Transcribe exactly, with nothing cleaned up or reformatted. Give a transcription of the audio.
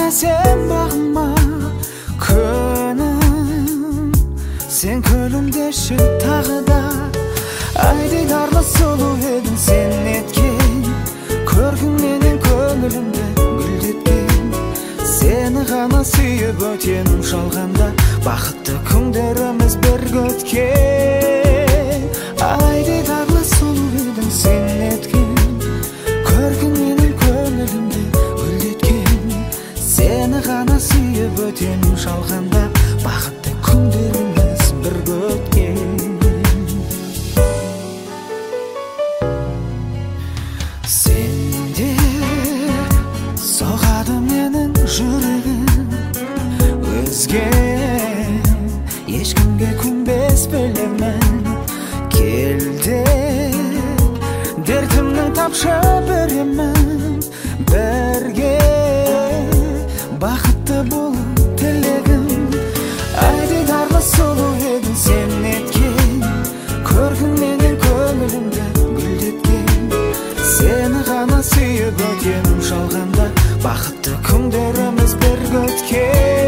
сен бағыма күнім, сен күлімдеші тағы да. Айдай дарлы сұлу едің сен неткен, көркіңменен көңілімді гүлдеткен. Сені ғана сүйіп өтенім шалғанда, бақытты күндеріміз бірге өткен. Айдай дарлы сұлу едің сен неткен, көркіңменен көңілімді гүлдеткен. Сені ғана сүйіп өтенім шалғанда, бақытты күндеріміз бірге өткен. Сенде соғады менің жүрегім, өзге ешкімге күнбес білемін. Келді дертімнің тапшы беремін, бірге бақытты болу тілегім. Айдай дарлы сұлу едің сен неткен, көркіңменен көңілімді гүлдеткен. Сені ғана сүйіп өтенім шалғанда, бақытты күндеріміз бірге өткен.